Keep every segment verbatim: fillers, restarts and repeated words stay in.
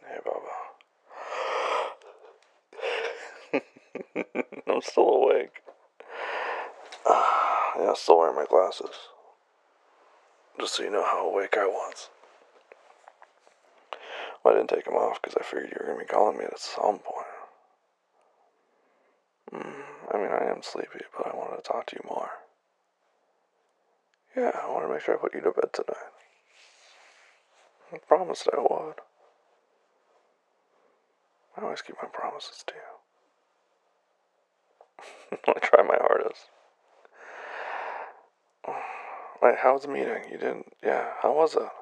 Hey, Baba. I'm still awake. Uh, yeah, I'm still wearing my glasses. Just so you know how awake I was. Well, I didn't take them off because I figured you were going to be calling me at some point. Mm, I mean, I am sleepy, but I wanted to talk to you more. Yeah, I want to make sure I put you to bed tonight. I promised I would. I always keep my promises to you. I try my hardest. Wait, how was the meeting? You didn't... Yeah, how was it?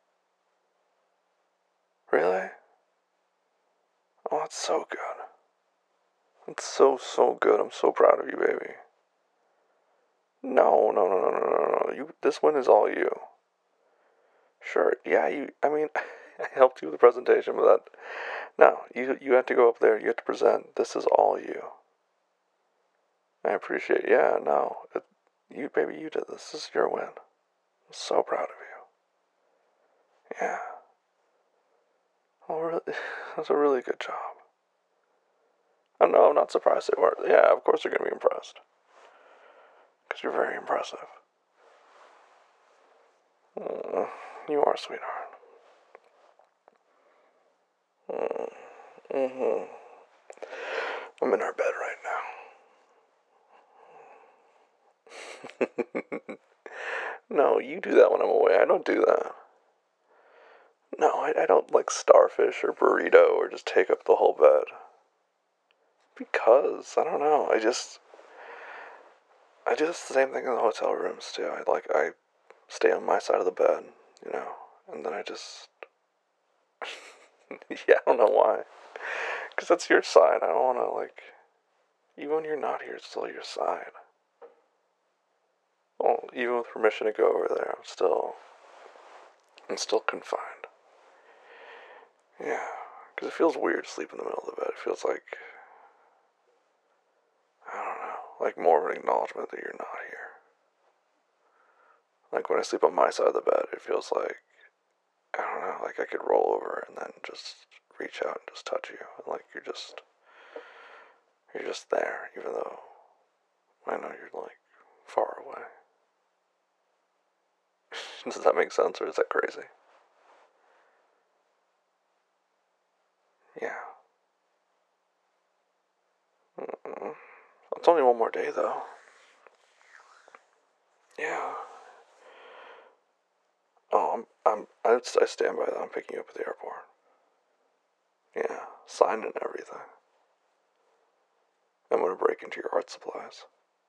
Really? Oh, that's so good. It's so, so good. I'm so proud of you, baby. No, no, no, no, no, no, no. You, this one is all you. Sure, yeah, you, I mean, I helped you with the presentation, but that, no, you, you have to go up there, you have to present. This is all you. I appreciate, yeah, no, it, you, baby, you did this. This is your win. I'm so proud of you. Yeah. Oh, really, that's a really good job. Oh, no, I'm not surprised they were. Yeah, of course they're going to be impressed. Because you're very impressive. Mm, you are, sweetheart. Mm, mm-hmm. I'm in our bed right now. No, you do that when I'm away. I don't do that. No, I, I don't like starfish or burrito or just take up the whole bed. Because, I don't know, I just... I do the same thing in the hotel rooms, too. I, like, I stay on my side of the bed, you know, and then I just... yeah, I don't know why. Because that's your side. I don't want to, like... Even when you're not here, it's still your side. Well, even with permission to go over there, I'm still... I'm still confined. Yeah, because it feels weird to sleep in the middle of the bed. It feels like... I don't know, like more of an acknowledgement that you're not here. Like when I sleep on my side of the bed, it feels like, I don't know, like I could roll over and then just reach out and just touch you. And like you're just, you're just there, even though I know you're like far away. Does that make sense or is that crazy? Yeah. Mm-mm. It's only one more day though. Yeah. Oh, I'm, I'm, I stand by that. I'm picking you up at the airport. Yeah, signed and everything. I'm gonna break into your art supplies.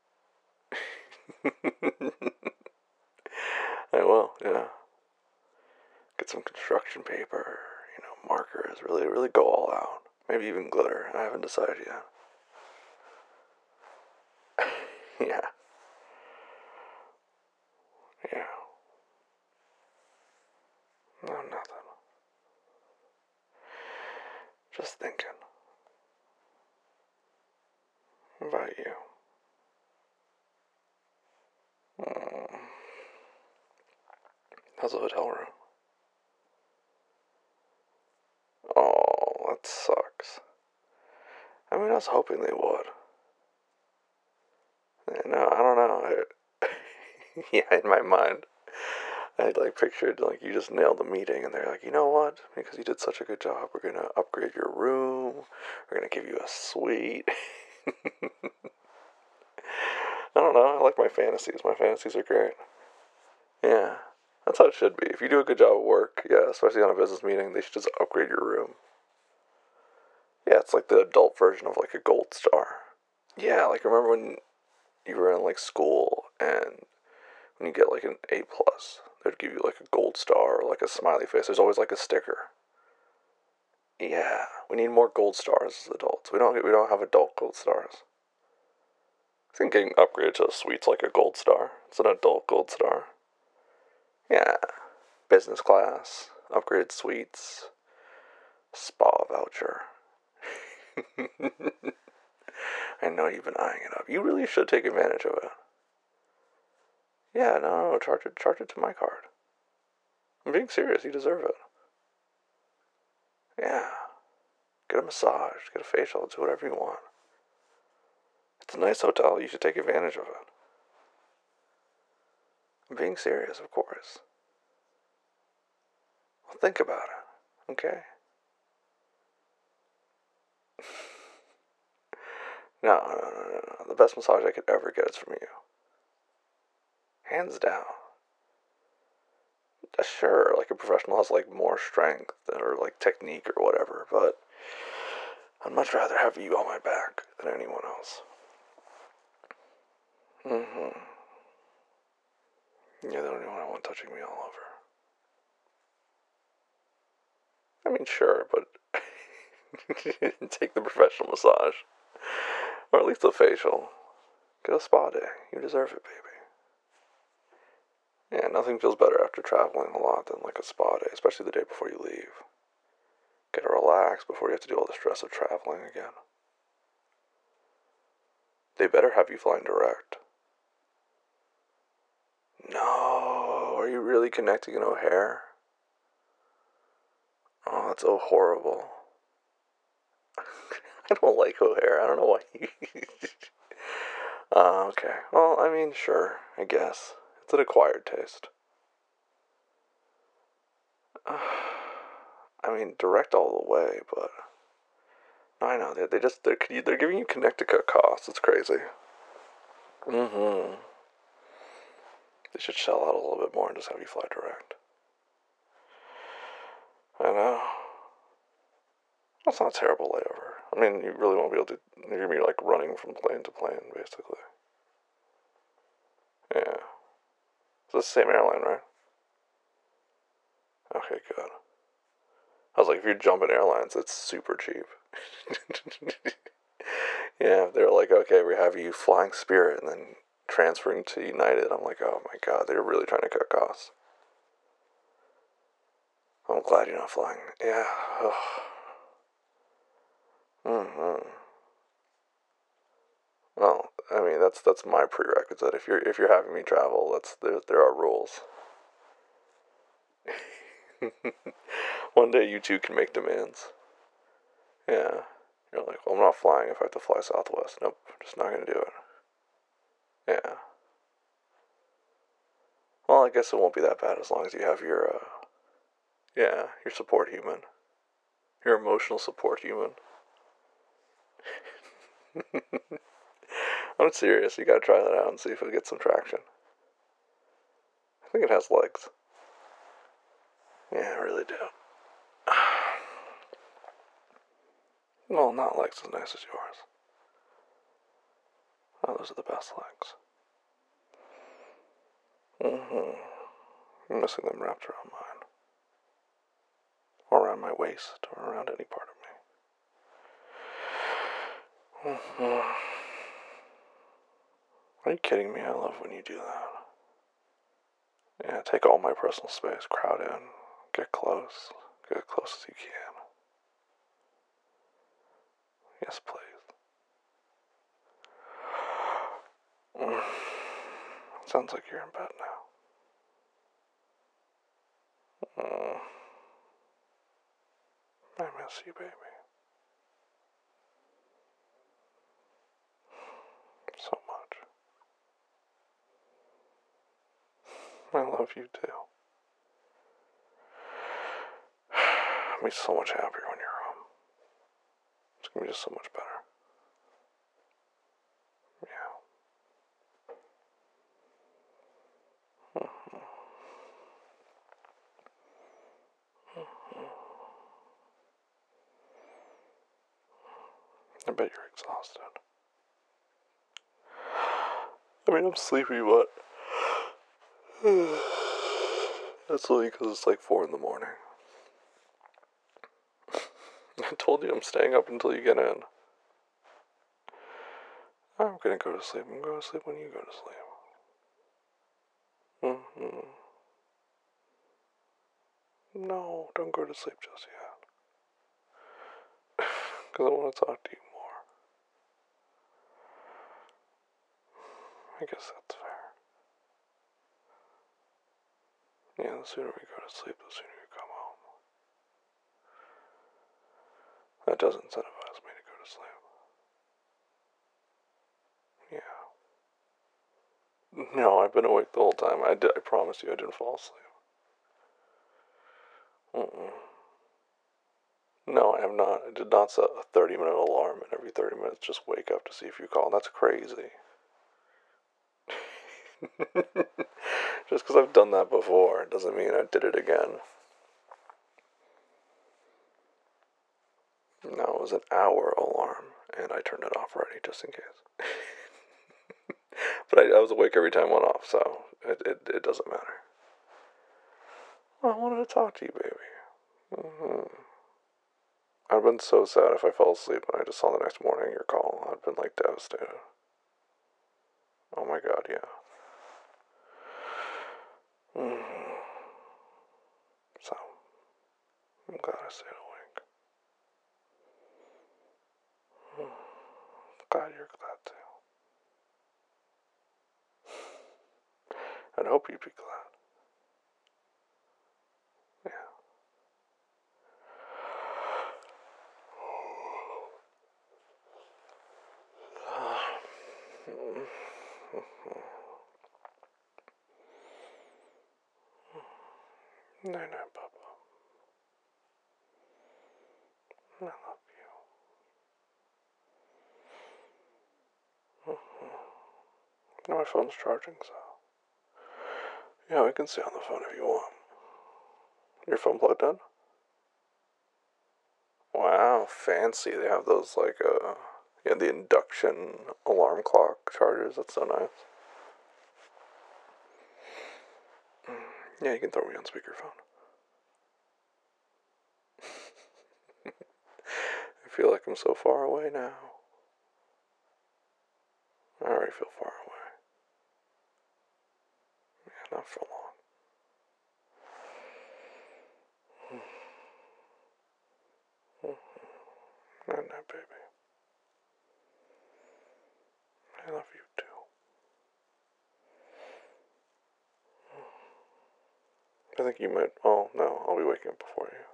I will, yeah. Get some construction paper, you know, markers, really, really go all out. Maybe even glitter. I haven't decided yet. Yeah. Yeah. No, nothing. Just thinking about you. Mm. How's the hotel room? Oh, that sucks. I mean, I was hoping they would. No, I don't know. I, yeah, in my mind, I like pictured like you just nailed the meeting, and they're like, you know what? Because you did such a good job, we're gonna upgrade your room. We're gonna give you a suite. I don't know. I like my fantasies. My fantasies are great. Yeah, that's how it should be. If you do a good job at work, yeah, especially on a business meeting, they should just upgrade your room. Yeah, it's like the adult version of like a gold star. Yeah, like remember when you were in like school and when you get like an A plus, they'd give you like a gold star or like a smiley face. There's always like a sticker. Yeah, we need more gold stars as adults. We don't we don't have adult gold stars. I think getting upgraded to a suite's like a gold star. It's an adult gold star. Yeah, business class, upgraded suites, spa voucher. I know you've been eyeing it up. You really should take advantage of it. Yeah, no, no, charge it, charge it to my card. I'm being serious. You deserve it. Yeah. Get a massage, get a facial, do whatever you want. It's a nice hotel, you should take advantage of it. I'm being serious, of course. Well, think about it, okay? No, no, no, no, no. The best massage I could ever get is from you. Hands down. Uh, Sure, like a professional has like more strength or like technique or whatever, but I'd much rather have you on my back than anyone else. Mm-hmm. You're the only one I want touching me all over. I mean, sure, but take the professional massage. Or at least a facial. Get a spa day. You deserve it, baby. Yeah, nothing feels better after traveling a lot than like a spa day, especially the day before you leave. Get to relax before you have to do all the stress of traveling again. They better have you flying direct. No, are you really connecting in O'Hare? Oh, that's so horrible. I don't like O'Hare. I don't know why you. uh, okay. Well, I mean, sure, I guess. It's an acquired taste. I mean, direct all the way, but I know they they just they're they're giving you Connecticut costs. It's crazy. Mm-hmm. They should shell out a little bit more and just have you fly direct. I know. That's not a terrible layover. I mean, you really won't be able to. You're gonna be like running from plane to plane, basically. Yeah. It's the same airline, right? Okay, good. I was like, if you're jumping airlines, it's super cheap. Yeah, they're like, okay, we have you flying Spirit and then transferring to United. I'm like, oh my god, they're really trying to cut costs. I'm glad you're not flying. Yeah. Mm-hmm. Well, I mean, that's that's my prerequisite. If you're if you're having me travel, that's there. There are rules. One day you two can make demands. Yeah. You're like, well, I'm not flying if I have to fly Southwest. Nope, just not gonna do it. Yeah. Well, I guess it won't be that bad as long as you have your, uh, yeah, your support human, your emotional support human. I'm serious. You gotta try that out and see if it gets some traction. I think it has legs. Yeah, I really do. Well, not legs as nice as yours. Oh, those are the best legs. Mm-hmm. I'm missing them wrapped around mine. Or around my waist, or around any part of me. Mm-hmm. Are you kidding me? I love when you do that. Yeah, take all my personal space, crowd in, get close, get as close as you can. Yes, please. Mm. Sounds like you're in bed now. Mm. I miss you, baby. So much. I love you too. I'll be so much happier when you're home. It's gonna be just so much better. Yeah. Mm-hmm. Mm-hmm. I bet you're exhausted. I mean, I'm sleepy, but that's only because it's like four in the morning. I told you I'm staying up until you get in. I'm gonna go to sleep. I'm going to sleep when you go to sleep. Mm-hmm. No, don't go to sleep just yet. Because I want to talk to you more. I guess that's fair. Yeah, the sooner we go to sleep, the sooner you come home. it does incentivize me to go to sleep. Yeah. No, I've been awake the whole time. I did. I promise you, I didn't fall asleep. Mm-mm. No, I have not. I did not set a thirty minute alarm and every thirty minutes just wake up to see if you call. That's crazy. Just because I've done that before doesn't mean I did it again. No, it was an hour alarm, and I turned it off already just in case. But I, I was awake every time it went off, so it, it, it doesn't matter. Well, I wanted to talk to you, baby. Mm-hmm. I'd have been so sad if I fell asleep and I just saw the next morning your call. I'd been like devastated. Oh my god, yeah. Mm-hmm. So, I'm glad I stayed awake. Mm. Glad you're glad too. I'd hope you'd be glad. Yeah. No, no, Papa. I love you. Mm-hmm. My phone's charging, so. Yeah, we can stay on the phone if you want. Your phone plugged in? Wow, fancy. They have those, like, uh, yeah, the induction alarm clock chargers. That's so nice. Yeah, you can throw me on speakerphone. I feel like I'm so far away now. I already feel far away. Yeah, not for long. Night night, baby. I love you too. I think you might. Oh, no, I'll be waking up before you.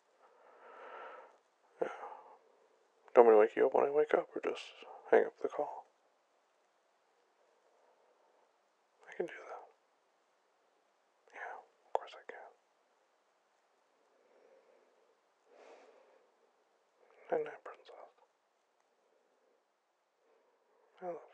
Yeah. Do you want me to wake you up when I wake up or just hang up the call? I can do that. Yeah, of course I can. Night night, princess. I love you.